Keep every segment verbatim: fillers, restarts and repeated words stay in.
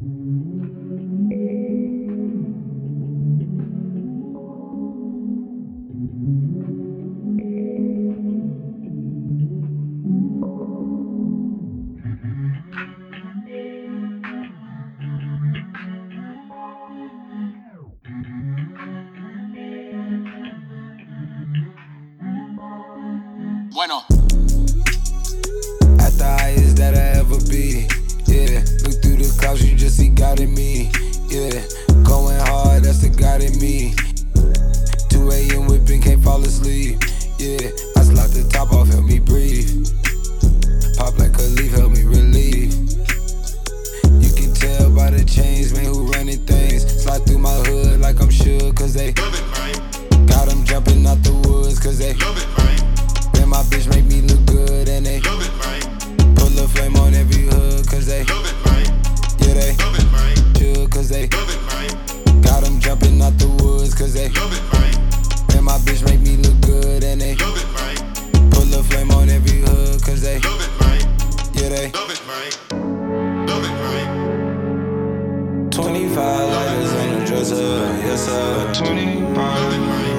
Bueno. At the highest that I ever be, yeah. Look through the clouds, you just see God in me, yeah. Going hard, that's the God in me. two a.m. whipping, can't fall asleep, yeah. I slide the top off, help me breathe. Pop like a leaf, help me relieve. You can tell by the chains, man, who running things. Slide through my hood like I'm sure, cause they love it, man. Got them jumping out the woods, cause they love it, man. Then my bitch make me look good, and they love it, man. Pull a flame on every hood, cause they love it, man. Yeah, they love it, man. Sure, cause they love it, man. Got them jumping out the woods, cause they love it, man. Then my bitch make me look good, and they love it, man. Pull a flame on every hood, cause they love it, man. Yeah, they love it, man. Love it, man. twenty-five lighters on the dresser, yes sir. twenty-five,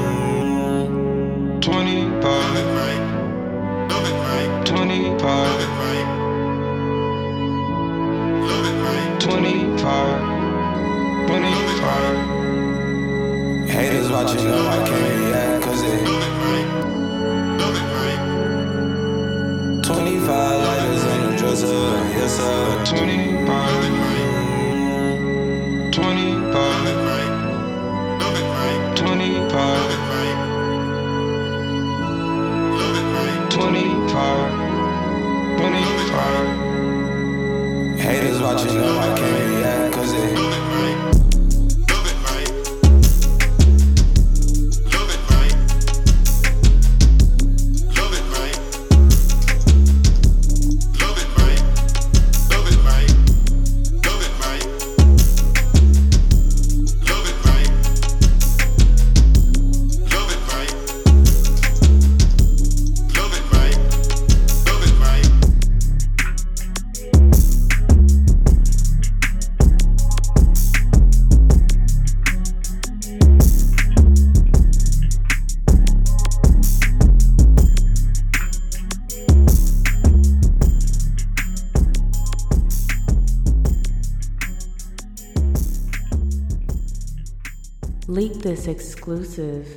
twenty-five, twenty-five, twenty-five, twenty-five. Haters watching them, I can't react, cause they twenty-five lighters on the dresser, yes sir. twenty-five, twenty-five, twenty-five, twenty-five, twenty-five. Haters watching them, I can't react, cause they Leak this exclusive.